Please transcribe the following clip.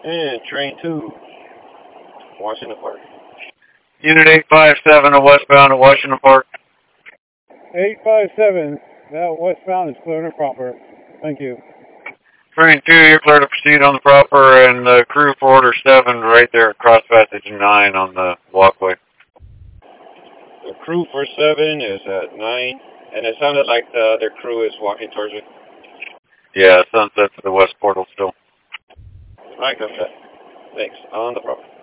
And train 2, Washington Park. Unit 857 westbound at Washington Park. 857, that westbound is clear and proper. Thank you. Train 2, you're clear to proceed on the proper, and the crew for order 7 right there at cross passage 9 on the walkway. The crew for 7 is at 9, and it sounded like the other crew is walking towards it. Yeah, sunset to the west portal still. Right, got that. Thanks. On the proper.